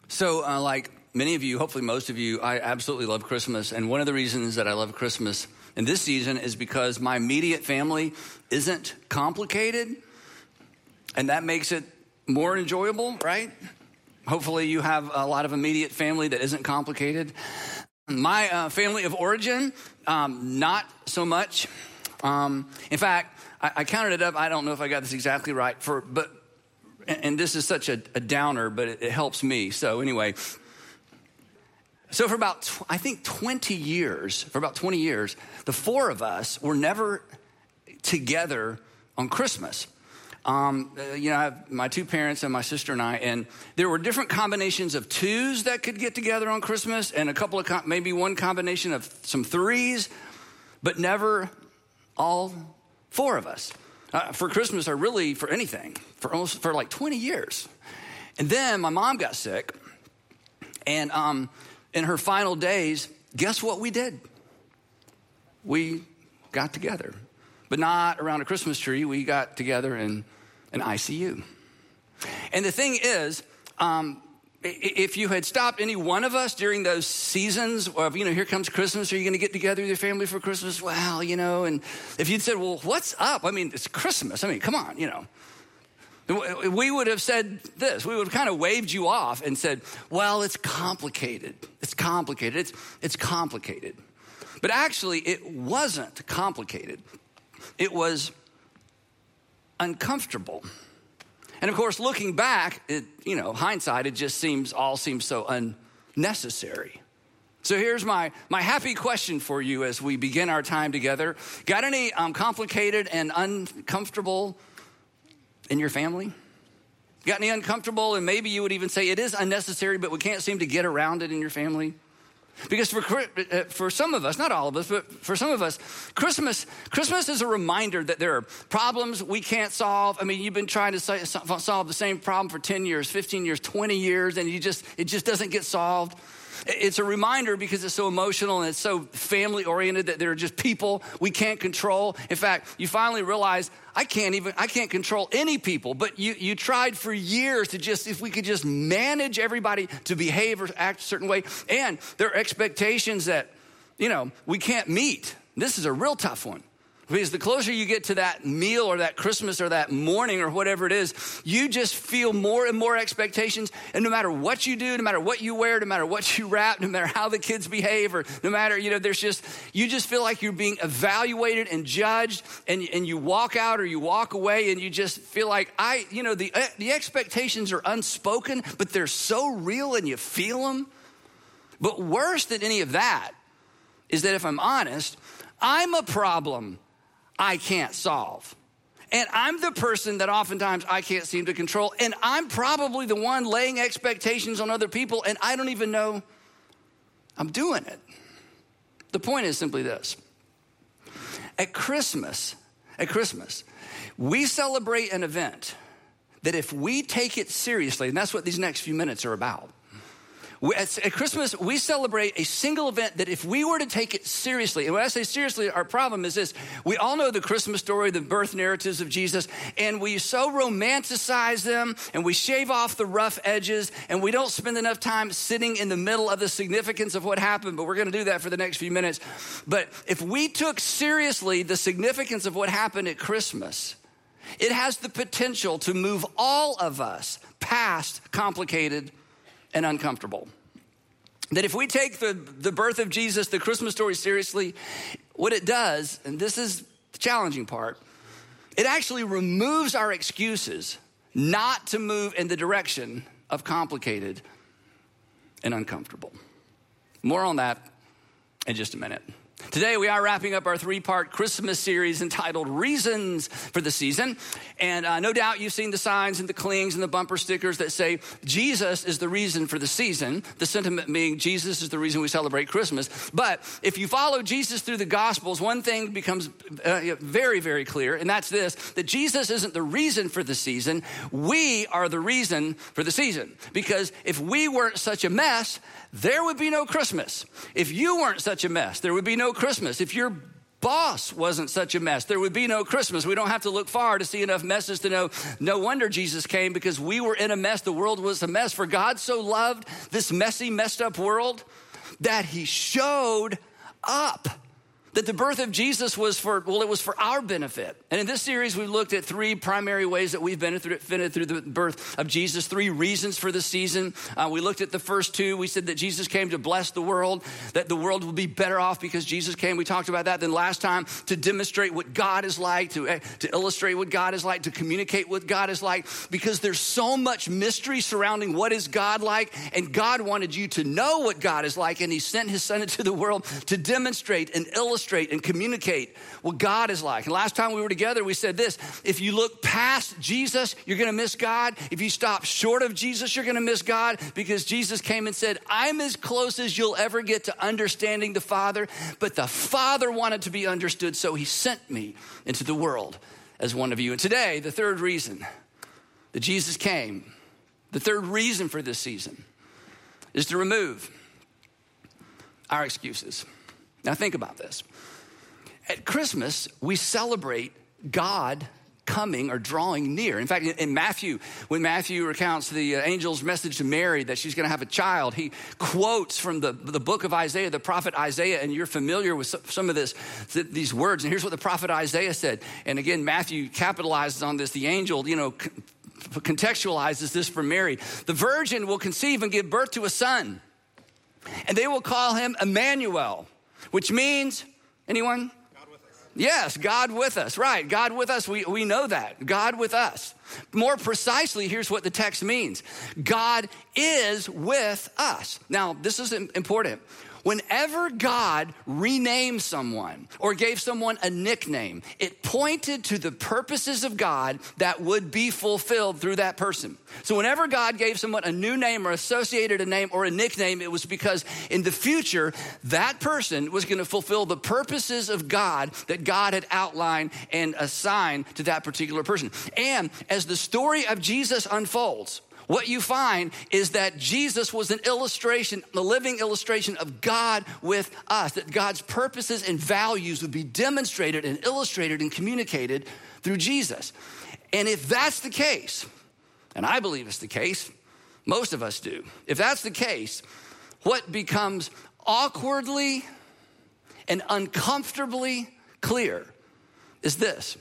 So like many of you, hopefully most of you, I absolutely love Christmas. And one of the reasons that I love Christmas in this season is because my immediate family isn't complicated. And that makes it more enjoyable, right? Hopefully you have a lot of immediate family that isn't complicated. My family of origin, not so much. In fact, I counted it up. I don't know if I got this exactly right, and this is such a downer, but it helps me. So anyway, so for about, I think 20 years, the four of us were never together on Christmas. I have my two parents and my sister and I, and there were different combinations of twos that could get together on Christmas, and a couple of, maybe one combination of some threes, but never all four of us for Christmas, or really for anything, for like 20 years. And then my mom got sick, and in her final days, guess what we did? We got together, but not around a Christmas tree. We got together in an ICU. And the thing is, if you had stopped any one of us during those seasons of, here comes Christmas, are you going to get together with your family for Christmas? Well, and if you'd said, well, what's up? I mean, it's Christmas. I mean, come on, we would have said this. We would have kind of waved you off and said, well, it's complicated. It's complicated. It's complicated. But actually, it wasn't complicated. It was uncomfortable. And of course, looking back, hindsight, it just seems so unnecessary. So here's my happy question for you as we begin our time together. Got any complicated and uncomfortable in your family? Got any uncomfortable, and maybe you would even say it is unnecessary, but we can't seem to get around it in your family? Because for some of us, not all of us, but for some of us, Christmas is a reminder that there are problems we can't solve. I mean, you've been trying to solve the same problem for 10 years, 15 years, 20 years, and it just doesn't get solved. It's a reminder because it's so emotional and it's so family oriented that there are just people we can't control. In fact, you finally realize I can't control any people, but you tried for years to if we could just manage everybody to behave or act a certain way. And there are expectations that, we can't meet. This is a real tough one. Because the closer you get to that meal or that Christmas or that morning or whatever it is, you just feel more and more expectations. And no matter what you do, no matter what you wear, no matter what you wrap, no matter how the kids behave, or no matter, you just feel like you're being evaluated and judged, and you walk out or you walk away and you just feel like the expectations are unspoken, but they're so real and you feel them. But worse than any of that is that if I'm honest, I'm a problem I can't solve. And I'm the person that oftentimes I can't seem to control. And I'm probably the one laying expectations on other people, and I don't even know I'm doing it. The point is simply this. At Christmas, we celebrate an event that if we take it seriously, and that's what these next few minutes are about. At Christmas, we celebrate a single event that if we were to take it seriously, and when I say seriously, our problem is this. We all know the Christmas story, the birth narratives of Jesus, and we so romanticize them, and we shave off the rough edges, and we don't spend enough time sitting in the middle of the significance of what happened, but we're going to do that for the next few minutes. But if we took seriously the significance of what happened at Christmas, it has the potential to move all of us past complicated and uncomfortable. That if we take the birth of Jesus, the Christmas story seriously, what it does, and this is the challenging part, it actually removes our excuses not to move in the direction of complicated and uncomfortable. More on that in just a minute. Today, we are wrapping up our 3-part Christmas series entitled Reasons for the Season. And no doubt you've seen the signs and the clings and the bumper stickers that say, Jesus is the reason for the season. The sentiment being, Jesus is the reason we celebrate Christmas. But if you follow Jesus through the Gospels, one thing becomes very, very clear. And that's this, that Jesus isn't the reason for the season. We are the reason for the season. Because if we weren't such a mess, there would be no Christmas. If you weren't such a mess, there would be no Christmas. If your boss wasn't such a mess, there would be no Christmas. We don't have to look far to see enough messes to know no wonder Jesus came, because we were in a mess. The world was a mess. For God so loved this messy, messed up world that he showed up. That the birth of Jesus was for our benefit. And in this series, we looked at three primary ways that we've benefited through the birth of Jesus, three reasons for the season. We looked at the first two. We said that Jesus came to bless the world, that the world will be better off because Jesus came. We talked about that. Then last time, to demonstrate what God is like, to illustrate what God is like, to communicate what God is like, because there's so much mystery surrounding what is God like, and God wanted you to know what God is like, and he sent his son into the world to demonstrate and illustrate and communicate what God is like. And last time we were together, we said this: if you look past Jesus, you're going to miss God. If you stop short of Jesus, you're going to miss God, because Jesus came and said, I'm as close as you'll ever get to understanding the Father, but the Father wanted to be understood, so he sent me into the world as one of you. And today, the third reason that Jesus came, the third reason for this season, is to remove our excuses. Now think about this. At Christmas, we celebrate God coming or drawing near. In fact, in Matthew, when Matthew recounts the angel's message to Mary that she's going to have a child, he quotes from the book of Isaiah, the prophet Isaiah, and you're familiar with some of these words. And here's what the prophet Isaiah said. And again, Matthew capitalizes on this. The angel, contextualizes this for Mary. The virgin will conceive and give birth to a son, and they will call him Emmanuel, which means, anyone? God with us. Yes, God with us, right. God with us, we know that. God with us. More precisely, here's what the text means. God is with us. Now, this is important. Whenever God renamed someone or gave someone a nickname, it pointed to the purposes of God that would be fulfilled through that person. So whenever God gave someone a new name or associated a name or a nickname, it was because in the future, that person was going to fulfill the purposes of God that God had outlined and assigned to that particular person. And as the story of Jesus unfolds, what you find is that Jesus was an illustration, a living illustration of God with us, that God's purposes and values would be demonstrated and illustrated and communicated through Jesus. And if that's the case, and I believe it's the case, most of us do. If that's the case, what becomes awkwardly and uncomfortably clear is this.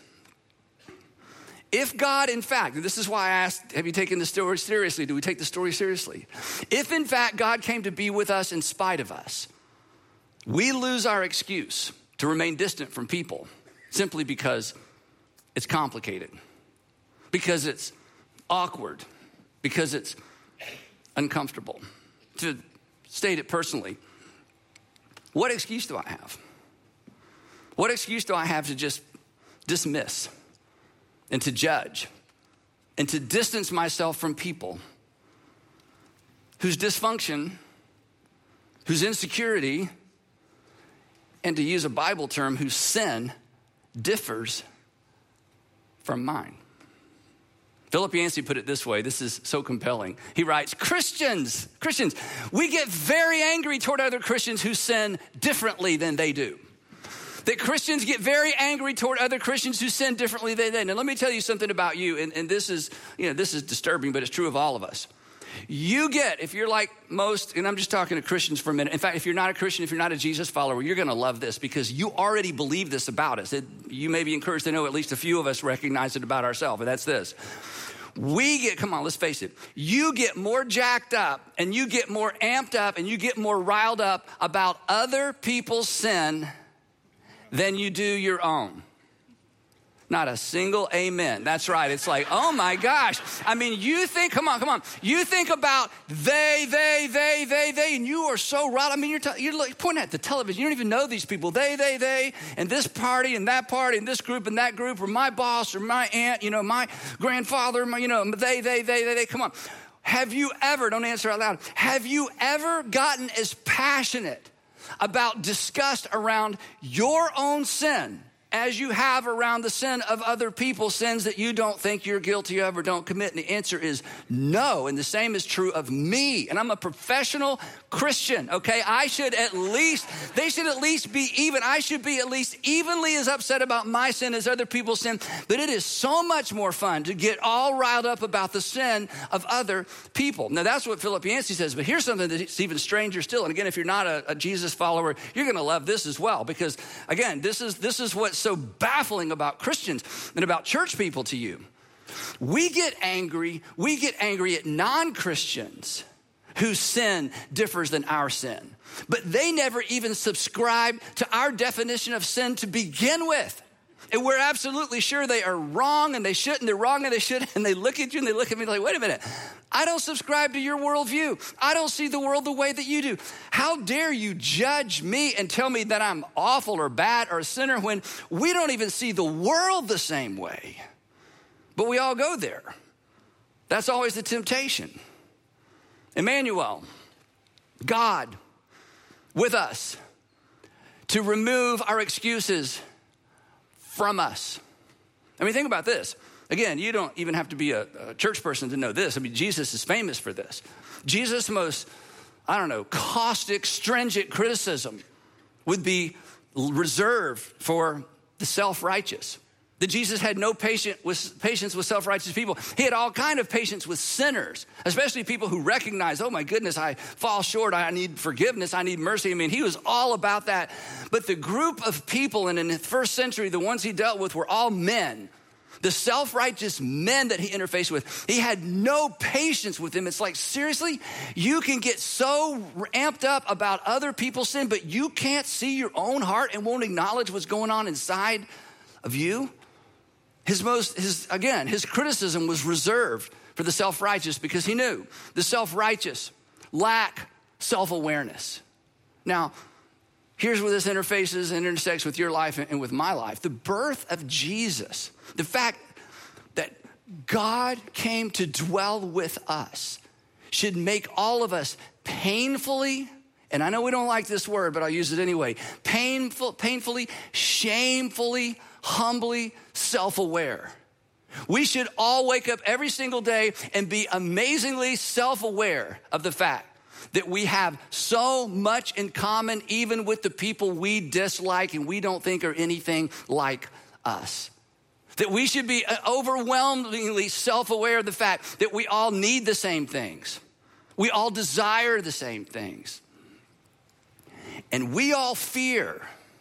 If God, in fact, and this is why I asked, have you taken the story seriously? Do we take the story seriously? If, in fact, God came to be with us in spite of us, we lose our excuse to remain distant from people simply because it's complicated, because it's awkward, because it's uncomfortable. To state it personally, what excuse do I have? What excuse do I have to just dismiss and to judge and to distance myself from people whose dysfunction, whose insecurity, and to use a Bible term, whose sin differs from mine? Philip Yancey put it this way. This is so compelling. He writes, Christians, we get very angry toward other Christians who sin differently than they do. That Christians get very angry toward other Christians who sin differently than they do. Now, let me tell you something about you, and this is disturbing, but it's true of all of us. You get, if you're like most, and I'm just talking to Christians for a minute. In fact, if you're not a Christian, if you're not a Jesus follower, you're going to love this because you already believe this about us. You may be encouraged to know at least a few of us recognize it about ourselves, and that's this. Come on, let's face it. You get more jacked up and you get more amped up and you get more riled up about other people's sin than you do your own. Not a single amen. That's right. It's like, oh my gosh. I mean, you think, come on. You think about they, and you are so riled. I mean, you're like pointing at the television. You don't even know these people. They, and this party and that party and this group and that group, or my boss or my aunt, my grandfather, they. Come on. Have you ever, don't answer out loud, have you ever gotten as passionate about disgust around your own sin as you have around the sin of other people, sins that you don't think you're guilty of or don't commit? And the answer is no. And the same is true of me. And I'm a professional Christian, okay? I should at least be even. I should be at least evenly as upset about my sin as other people's sin. But it is so much more fun to get all riled up about the sin of other people. Now, that's what Philip Yancey says. But here's something that's even stranger still. And again, if you're not a Jesus follower, you're going to love this as well. Because again, this is what's so baffling about Christians and about church people to you. We get angry at non-Christians whose sin differs than our sin. But they never even subscribe to our definition of sin to begin with. And we're absolutely sure they are wrong and they shouldn't, they're wrong and they shouldn't. And they look at you and they look at me like, wait a minute, I don't subscribe to your worldview. I don't see the world the way that you do. How dare you judge me and tell me that I'm awful or bad or a sinner when we don't even see the world the same way? But we all go there. That's always the temptation. Emmanuel, God with us to remove our excuses from us. I mean, think about this. Again, you don't even have to be a church person to know this. I mean, Jesus is famous for this. Jesus' most, caustic, stringent criticism would be reserved for the self-righteous. That Jesus had no patience with self-righteous people. He had all kind of patience with sinners, especially people who recognize, oh my goodness, I fall short. I need forgiveness. I need mercy. I mean, he was all about that. But the group of people in the first century, the ones he dealt with were all men. The self-righteous men that he interfaced with, he had no patience with them. It's like, seriously, you can get so amped up about other people's sin, but you can't see your own heart and won't acknowledge what's going on inside of you? His criticism was reserved for the self-righteous because he knew the self-righteous lack self-awareness. Now, here's where this interfaces and intersects with your life and with my life. The birth of Jesus, the fact that God came to dwell with us should make all of us painfully, and I know we don't like this word, but I'll use it anyway, painfully, shamefully, humbly self-aware. We should all wake up every single day and be amazingly self-aware of the fact that we have so much in common even with the people we dislike and we don't think are anything like us. That we should be overwhelmingly self-aware of the fact that we all need the same things. We all desire the same things. And we all fear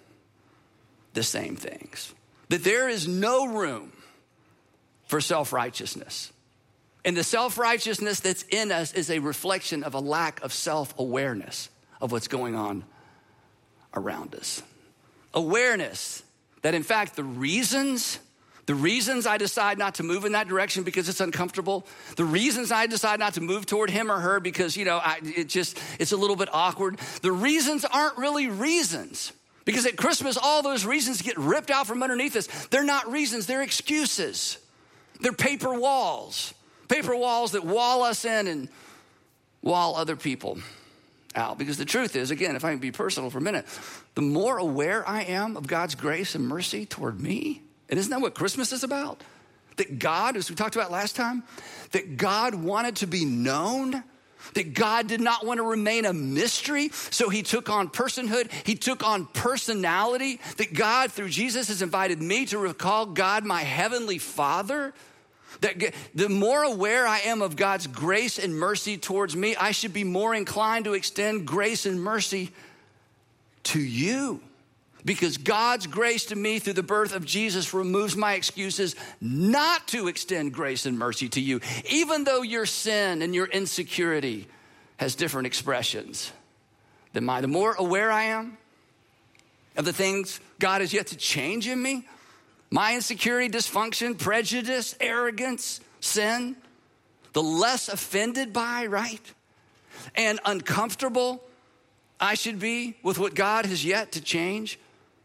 the same things. That there is no room for self-righteousness. And the self-righteousness that's in us is a reflection of a lack of self-awareness of what's going on around us. Awareness that, in fact, the reasons I decide not to move in that direction because it's uncomfortable, the reasons I decide not to move toward him or her because, it's a little bit awkward, the reasons aren't really reasons. Because at Christmas, all those reasons get ripped out from underneath us. They're not reasons, they're excuses. They're paper walls that wall us in and wall other people out. Because the truth is, again, if I can be personal for a minute, the more aware I am of God's grace and mercy toward me, and isn't that what Christmas is about? That God, as we talked about last time, that God wanted to be known, that God did not want to remain a mystery, so he took on personhood, he took on personality, that God, through Jesus, has invited me to recall God, my heavenly Father. That the more aware I am of God's grace and mercy towards me, I should be more inclined to extend grace and mercy to you. Because God's grace to me through the birth of Jesus removes my excuses not to extend grace and mercy to you, even though your sin and your insecurity has different expressions than mine. The more aware I am of the things God has yet to change in me, my insecurity, dysfunction, prejudice, arrogance, sin, the less offended by, right? And uncomfortable I should be with what God has yet to change.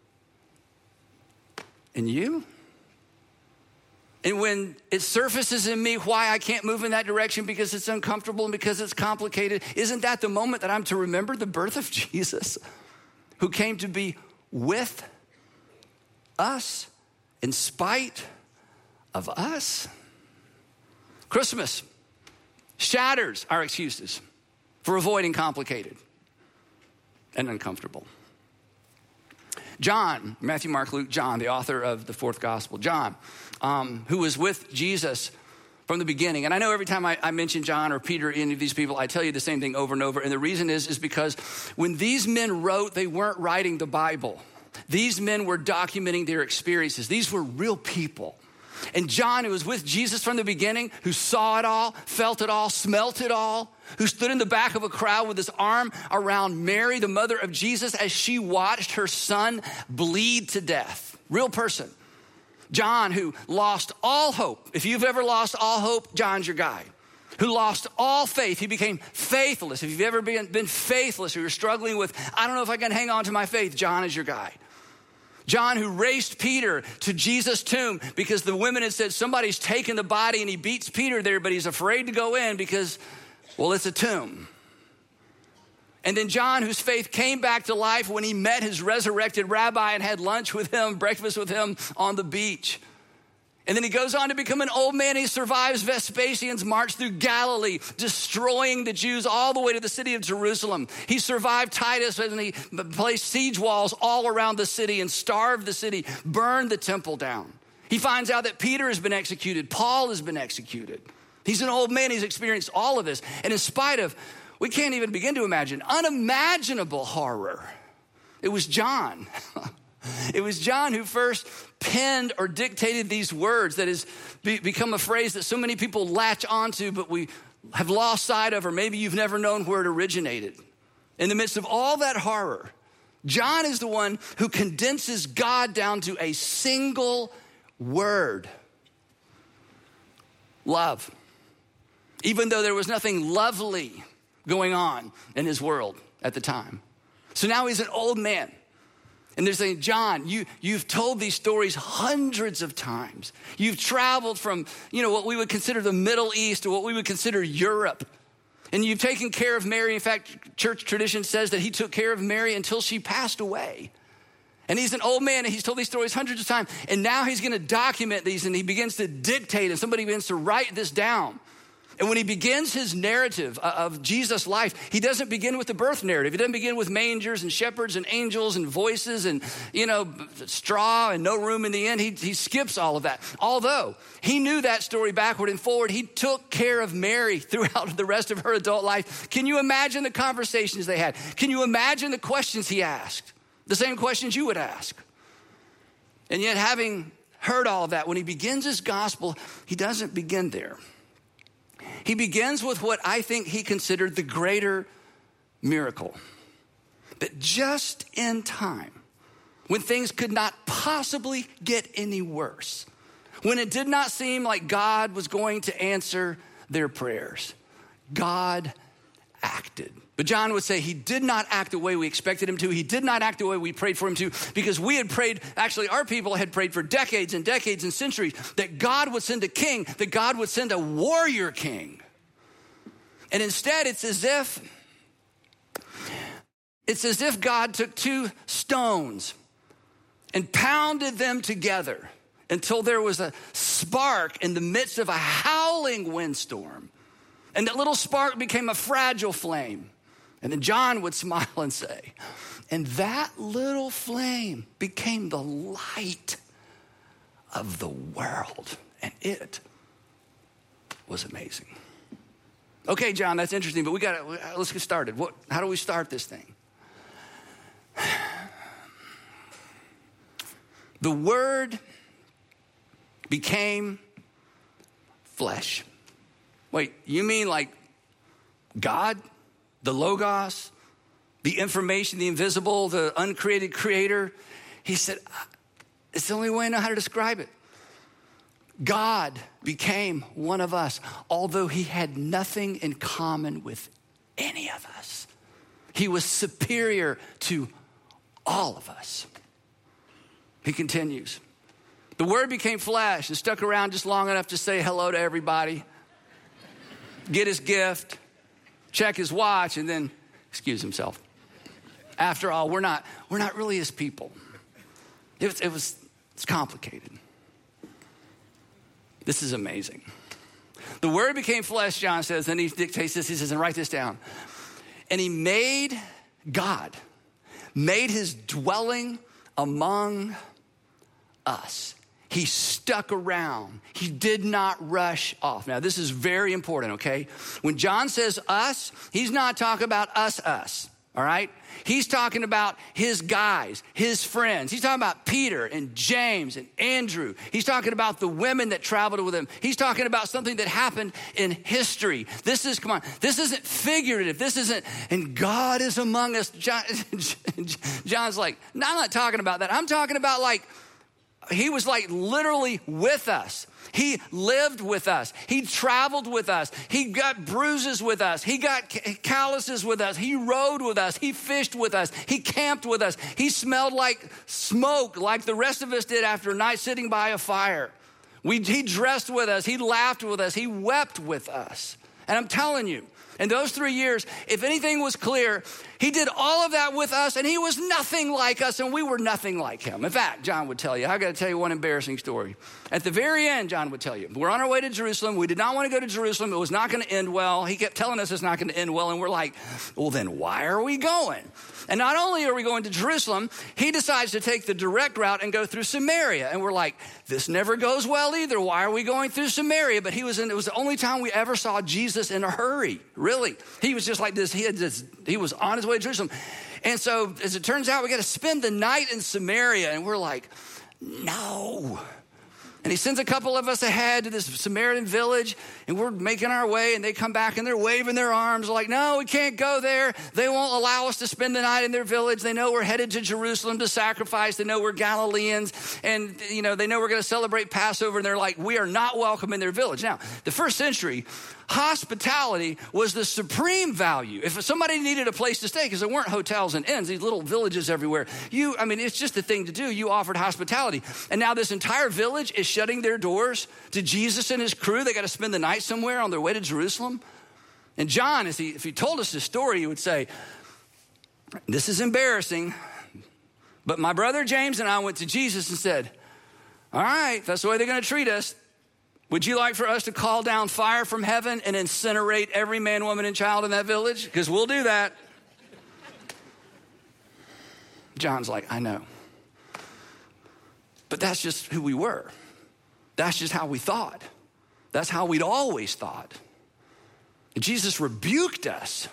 And you? And when it surfaces in me why I can't move in that direction because it's uncomfortable and because it's complicated, isn't that the moment that I'm to remember the birth of Jesus, who came to be with us in spite of us. Christmas shatters our excuses for avoiding complicated and uncomfortable. John, Matthew, Mark, Luke, John, the author of the fourth gospel, John, who was with Jesus from the beginning. And I know every time I mention John or Peter, any of these people, I tell you the same thing over and over. And the reason is because when these men wrote, they weren't writing the Bible. These men were documenting their experiences. These were real people. And John, who was with Jesus from the beginning, who saw it all, felt it all, smelt it all, who stood in the back of a crowd with his arm around Mary, the mother of Jesus, as she watched her son bleed to death. Real person. John, who lost all hope. If you've ever lost all hope, John's your guy. Who lost all faith. He became faithless. If you've ever been faithless or you're struggling with, I don't know if I can hang on to my faith, John is your guy. John, who raced Peter to Jesus' tomb because the women had said somebody's taken the body, and he beats Peter there, but he's afraid to go in because, well, it's a tomb. And then John, whose faith came back to life when he met his resurrected rabbi and had lunch with him, breakfast with him on the beach. And then he goes on to become an old man. He survives Vespasian's march through Galilee, destroying the Jews all the way to the city of Jerusalem. He survived Titus, and he placed siege walls all around the city and starved the city, burned the temple down. He finds out that Peter has been executed. Paul has been executed. He's an old man. He's experienced all of this. And in spite of, we can't even begin to imagine, unimaginable horror, it was John. It was John who first penned or dictated these words that has become a phrase that so many people latch onto, but we have lost sight of, or maybe you've never known where it originated. In the midst of all that horror, John is the one who condenses God down to a single word: love. Even though there was nothing lovely going on in his world at the time. So now he's an old man. And they're saying, John, you've told these stories hundreds of times. You've traveled from, what we would consider the Middle East to what we would consider Europe. And you've taken care of Mary. In fact, church tradition says that he took care of Mary until she passed away. And he's an old man, and he's told these stories hundreds of times. And now he's going to document these, and he begins to dictate, and somebody begins to write this down. And when he begins his narrative of Jesus' life, he doesn't begin with the birth narrative. He doesn't begin with mangers and shepherds and angels and voices and, straw and no room in the inn. He skips all of that. Although he knew that story backward and forward, he took care of Mary throughout the rest of her adult life. Can you imagine the conversations they had? Can you imagine the questions he asked? The same questions you would ask. And yet, having heard all of that, when he begins his gospel, he doesn't begin there. He begins with what I think he considered the greater miracle. That just in time, when things could not possibly get any worse, when it did not seem like God was going to answer their prayers, God acted. But John would say he did not act the way we expected him to. He did not act the way we prayed for him to, because we had prayed, actually our people had prayed for decades and decades and centuries that God would send a king, that God would send a warrior king. And instead it's as if God took two stones and pounded them together until there was a spark in the midst of a howling windstorm. And that little spark became a fragile flame. And then John would smile and say, and that little flame became the light of the world. And it was amazing. Okay, John, that's interesting, but let's get started. How do we start this thing? The Word became flesh. Wait, you mean like God, the Logos, the information, the invisible, the uncreated creator? He said, it's the only way I know how to describe it. God became one of us, although he had nothing in common with any of us. He was superior to all of us. He continues. The Word became flesh and stuck around just long enough to say hello to everybody, get his gift, check his watch, and then excuse himself. After all, we're not really his people. It was It's complicated. This is amazing. The Word became flesh, John says, and he dictates this. He says, and write this down. And he made God, made his dwelling among us. He stuck around. He did not rush off. Now, this is very important, okay? When John says us, he's not talking about us, all right? He's talking about his guys, his friends. He's talking about Peter and James and Andrew. He's talking about the women that traveled with him. He's talking about something that happened in history. This isn't figurative. This isn't, and God is among us. John's like, no, I'm not talking about that. I'm talking about he was literally with us. He lived with us. He traveled with us. He got bruises with us. He got calluses with us. He rode with us. He fished with us. He camped with us. He smelled like smoke like the rest of us did after a night sitting by a fire. He dressed with us. He laughed with us. He wept with us. And I'm telling you, in those 3 years, if anything was clear, he did all of that with us, and he was nothing like us, and we were nothing like him. In fact, John would tell you, I got to tell you one embarrassing story. At the very end, John would tell you, we're on our way to Jerusalem. We did not want to go to Jerusalem. It was not going to end well. He kept telling us it's not going to end well, and we're like, well, then why are we going? And not only are we going to Jerusalem, he decides to take the direct route and go through Samaria. And we're like, this never goes well either. Why are we going through Samaria? But it was the only time we ever saw Jesus in a hurry, really. He was just like this. He was on his way to Jerusalem. And so as it turns out, we got to spend the night in Samaria. And we're like, no. And he sends a couple of us ahead to this Samaritan village, and we're making our way, and they come back, and they're waving their arms like, no, we can't go there. They won't allow us to spend the night in their village. They know we're headed to Jerusalem to sacrifice. They know we're Galileans, and they know we're going to celebrate Passover, and they're like, we are not welcome in their village. Now, the first century, hospitality was the supreme value. If somebody needed a place to stay, because there weren't hotels and inns, these little villages everywhere, it's just the thing to do. You offered hospitality. And now this entire village is shutting their doors to Jesus and his crew. They got to spend the night somewhere on their way to Jerusalem. And John, if he told us this story, he would say, this is embarrassing, but my brother James and I went to Jesus and said, all right, that's the way they're going to treat us. Would you like for us to call down fire from heaven and incinerate every man, woman, and child in that village? Because we'll do that. John's like, I know. But that's just who we were. That's just how we thought. That's how we'd always thought. And Jesus rebuked us.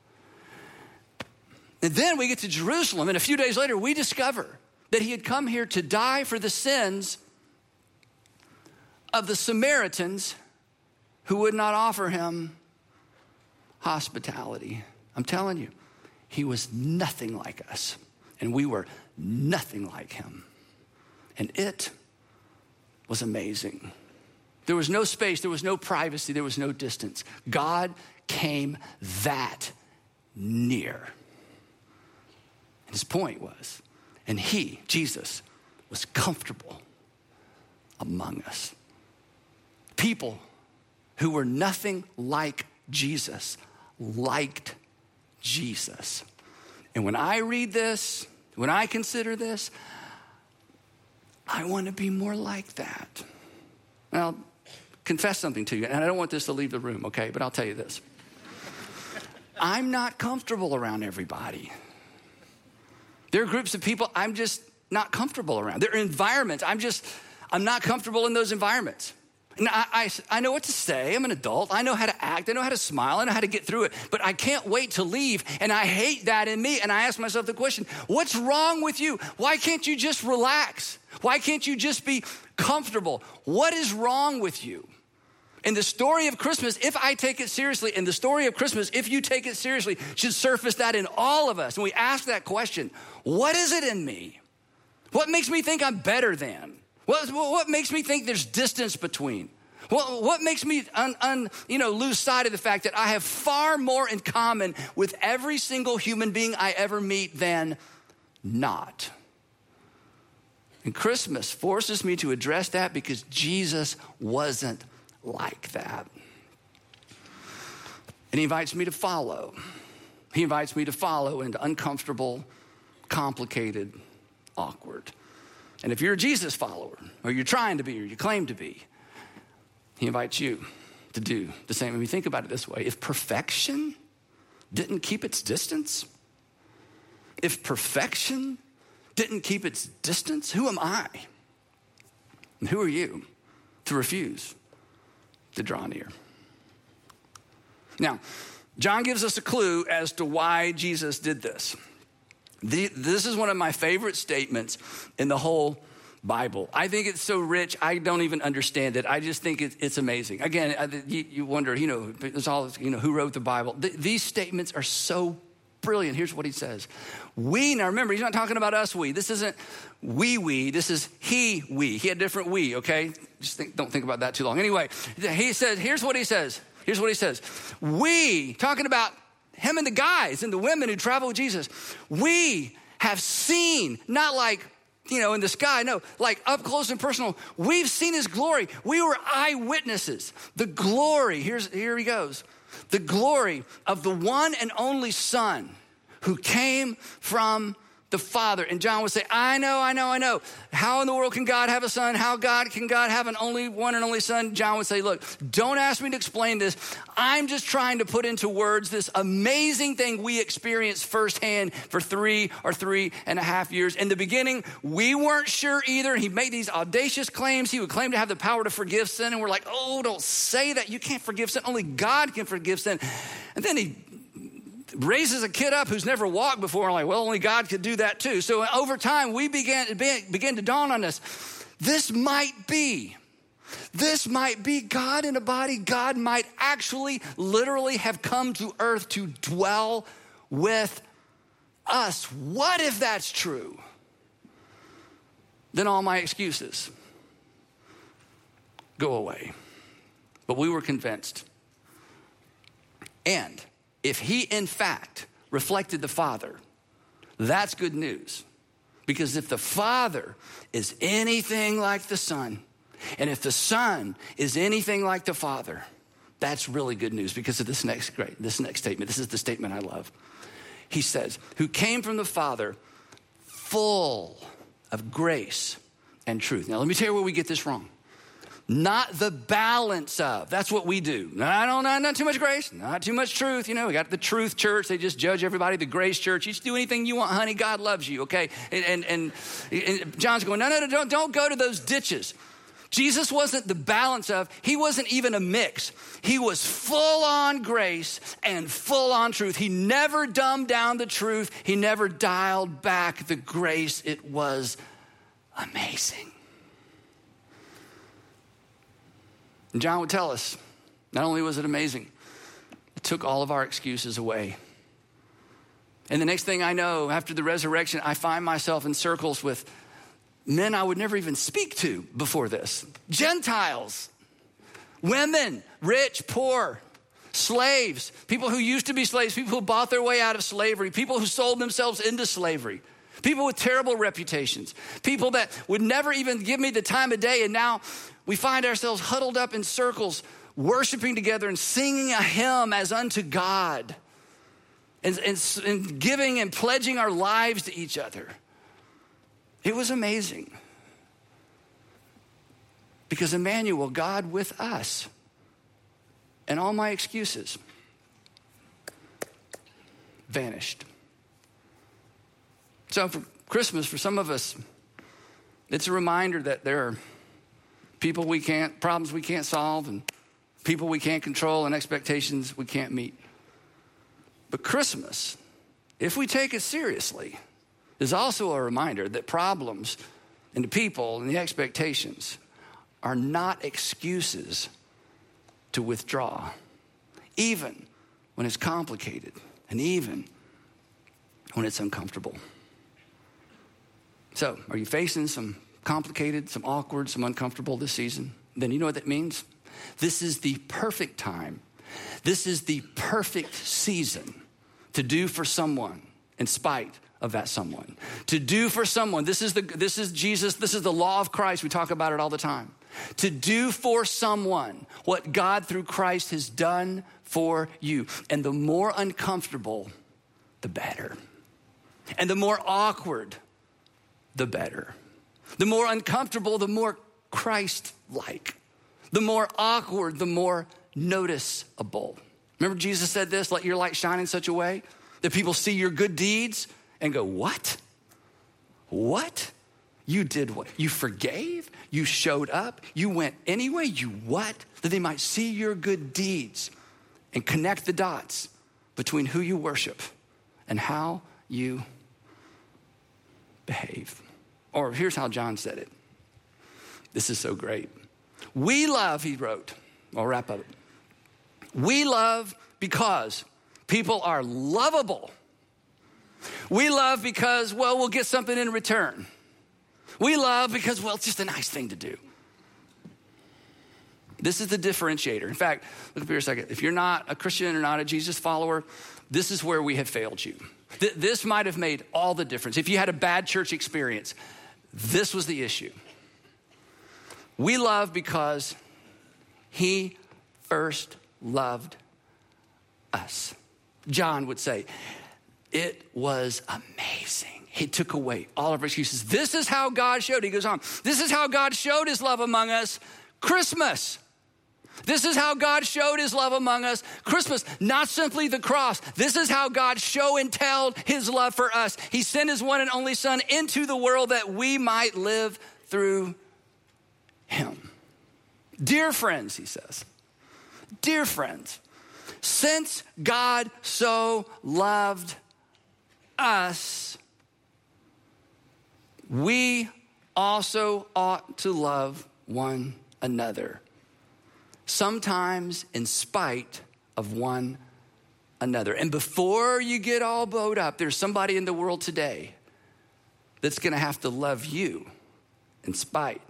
And then we get to Jerusalem, and a few days later, we discover that he had come here to die for the sins of the Samaritans who would not offer him hospitality. I'm telling you, he was nothing like us, and we were nothing like him. And it was amazing. There was no space, there was no privacy, there was no distance. God came that near. And his point was, and he, Jesus, was comfortable among us. People who were nothing like Jesus liked Jesus. And when I read this, when I consider this, I want to be more like that. Now, confess something to you, and I don't want this to leave the room, okay? But I'll tell you this. I'm not comfortable around everybody. There are groups of people I'm just not comfortable around. There are environments I'm not comfortable in those environments. And I know what to say. I'm an adult. I know how to act. I know how to smile. I know how to get through it. But I can't wait to leave, and I hate that in me. And I ask myself the question, what's wrong with you? Why can't you just relax? Why can't you just be comfortable? What is wrong with you? In the story of Christmas, if I take it seriously, in the story of Christmas, if you take it seriously, should surface that in all of us. And we ask that question, what is it in me? What makes me think I'm better than? What makes me think there's distance between? What makes me lose sight of the fact that I have far more in common with every single human being I ever meet than not? And Christmas forces me to address that because Jesus wasn't like that. And he invites me to follow. He invites me to follow into uncomfortable, complicated, awkward. And if you're a Jesus follower, or you're trying to be, or you claim to be, he invites you to do the same. When you think about it this way, if perfection didn't keep its distance, if perfection didn't keep its distance, who am I? And who are you to refuse to draw near? Now, John gives us a clue as to why Jesus did this. This is one of my favorite statements in the whole Bible. I think it's so rich, I don't even understand it. I just think it's amazing. Again, you wonder, there's all, who wrote the Bible? These statements are so brilliant. Here's what he says. Now remember, he's not talking about us, we. This isn't we, this is he, we. He had different we, okay? Don't think about that too long. Anyway, he says, here's what he says. We, talking about him and the guys and the women who travel with Jesus, we have seen, not like, in the sky, no, like up close and personal. We've seen his glory. We were eyewitnesses. The glory, here he goes. The glory of the one and only Son who came from the Father. And John would say, I know. How in the world can God have a son? How can God have an one and only Son? John would say, look, don't ask me to explain this. I'm just trying to put into words this amazing thing we experienced firsthand for 3.5 years. In the beginning, we weren't sure either. He made these audacious claims. He would claim to have the power to forgive sin. And we're like, oh, don't say that. You can't forgive sin. Only God can forgive sin. And then he raises a kid up who's never walked before. And like, well, only God could do that too. So over time, we began to dawn on us. This might be God in a body. God might actually literally have come to earth to dwell with us. What if that's true? Then all my excuses go away. But we were convinced. And if he, in fact, reflected the Father, that's good news. Because if the Father is anything like the Son, and if the Son is anything like the Father, that's really good news because of this next statement. This is the statement I love. He says, who came from the Father full of grace and truth. Now, let me tell you where we get this wrong. Not the balance of. That's what we do. Not too much grace, not too much truth. We got the truth church. They just judge everybody. The grace church. You just do anything you want, honey. God loves you, okay? And John's going, no, don't go to those ditches. Jesus wasn't the balance of. He wasn't even a mix. He was full on grace and full on truth. He never dumbed down the truth. He never dialed back the grace. It was amazing. And John would tell us, not only was it amazing, it took all of our excuses away. And the next thing I know, after the resurrection, I find myself in circles with men I would never even speak to before this. Gentiles, women, rich, poor, slaves, people who used to be slaves, people who bought their way out of slavery, people who sold themselves into slavery, people with terrible reputations, people that would never even give me the time of day. And now we find ourselves huddled up in circles, worshiping together and singing a hymn as unto God and giving and pledging our lives to each other. It was amazing. Because Emmanuel, God with us, and all my excuses vanished. So for Christmas, for some of us, it's a reminder that there are problems we can't solve, and people we can't control, and expectations we can't meet. But Christmas, if we take it seriously, is also a reminder that problems and the people and the expectations are not excuses to withdraw, even when it's complicated and even when it's uncomfortable. So, are you facing some complicated, some awkward, some uncomfortable this season? Then you know what that means? This is the perfect time. This is the perfect season to do for someone in spite of that someone. To do for someone, this is Jesus, this is the law of Christ. We talk about it all the time. To do for someone what God through Christ has done for you. And the more uncomfortable, the better. And the more awkward, the better. The more uncomfortable, the more Christ-like. The more awkward, the more noticeable. Remember Jesus said this, let your light shine in such a way that people see your good deeds and go, what? What? You did what? You forgave? You showed up? You went anyway? You what? That they might see your good deeds and connect the dots between who you worship and how you behave. Or here's how John said it. This is so great. We love, he wrote, I'll wrap up. We love because people are lovable. We love because, well, we'll get something in return. We love because, well, it's just a nice thing to do. This is the differentiator. In fact, look up here a second. If you're not a Christian or not a Jesus follower, this is where we have failed you. This might have made all the difference. If you had a bad church experience, this was the issue. We love because he first loved us. John would say, it was amazing. He took away all of our excuses. This is how God showed, he goes on, this is how God showed his love among us, Christmas. This is how God showed his love among us, Christmas, not simply the cross. This is how God show and tell his love for us. He sent his one and only son into the world that we might live through him. Dear friends, he says, dear friends, since God so loved us, we also ought to love one another, sometimes in spite of one another. And before you get all bowed up, there's somebody in the world today that's gonna have to love you in spite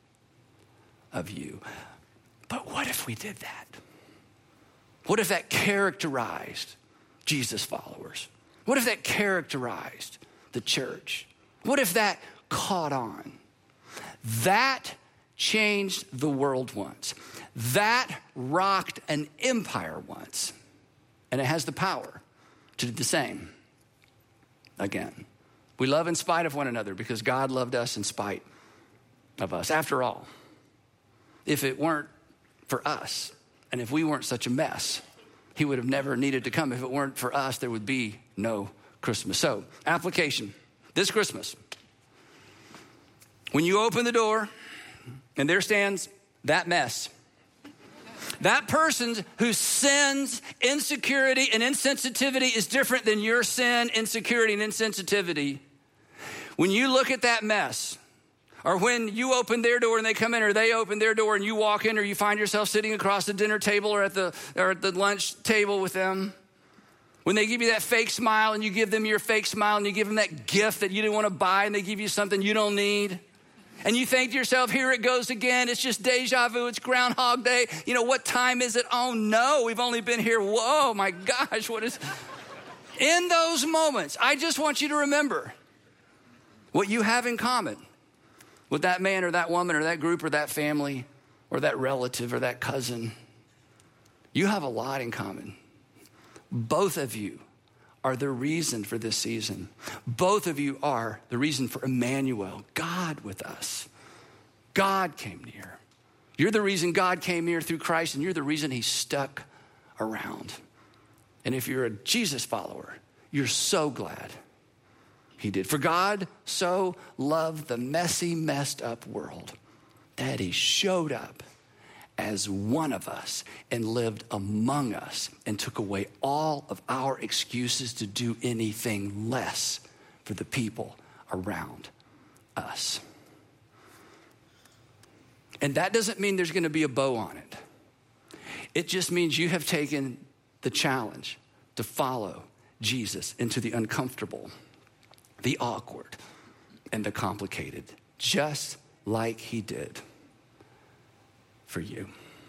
of you. But what if we did that? What if that characterized Jesus followers? What if that characterized the church? What if that caught on? That changed the world once. That rocked an empire once. And it has the power to do the same again. We love in spite of one another because God loved us in spite of us. After all, if it weren't for us, and if we weren't such a mess, he would have never needed to come. If it weren't for us, there would be no Christmas. So, application. This Christmas, when you open the door and there stands that mess, that person whose sins, insecurity, and insensitivity is different than your sin, insecurity, and insensitivity, when you look at that mess, or when you open their door and they come in, or they open their door and you walk in, or you find yourself sitting across the dinner table or at the lunch table with them, when they give you that fake smile and you give them your fake smile and you give them that gift that you didn't want to buy and they give you something you don't need, and you think to yourself, here it goes again. It's just deja vu. It's Groundhog Day. You know, what time is it? Oh no, we've only been here. Whoa, my gosh, what is... In those moments, I just want you to remember what you have in common with that man or that woman or that group or that family or that relative or that cousin. You have a lot in common. Both of you are the reason for this season. Both of you are the reason for Emmanuel, God with us. God came near. You're the reason God came near through Christ, and you're the reason he stuck around. And if you're a Jesus follower, you're so glad he did. For God so loved the messy, messed up world that he showed up as one of us and lived among us and took away all of our excuses to do anything less for the people around us. And that doesn't mean there's going to be a bow on it. It just means you have taken the challenge to follow Jesus into the uncomfortable, the awkward, and the complicated, just like he did for you.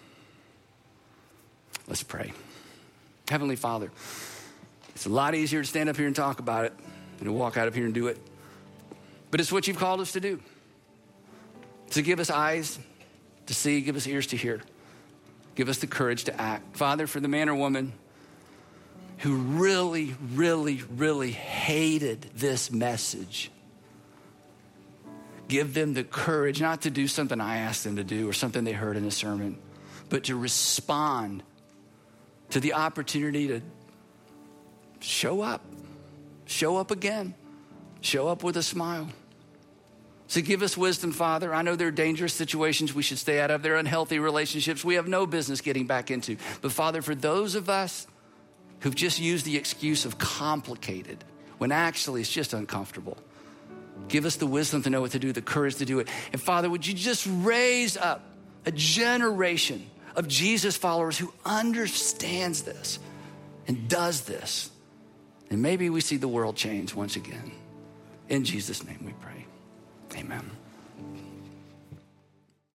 Let's pray. Heavenly Father, it's a lot easier to stand up here and talk about it than to walk out of here and do it. But it's what you've called us to do. To give us eyes to see, give us ears to hear. Give us the courage to act. Father, for the man or woman who really, really, really hated this message, Give them the courage not to do something I asked them to do or something they heard in a sermon, but to respond to the opportunity to show up again, show up with a smile. So give us wisdom, Father. I know there are dangerous situations we should stay out of. There are unhealthy relationships we have no business getting back into. But Father, for those of us who've just used the excuse of complicated, when actually it's just uncomfortable, give us the wisdom to know what to do, the courage to do it. And Father, would you just raise up a generation of Jesus followers who understands this and does this. And maybe we see the world change once again. In Jesus' name we pray. Amen.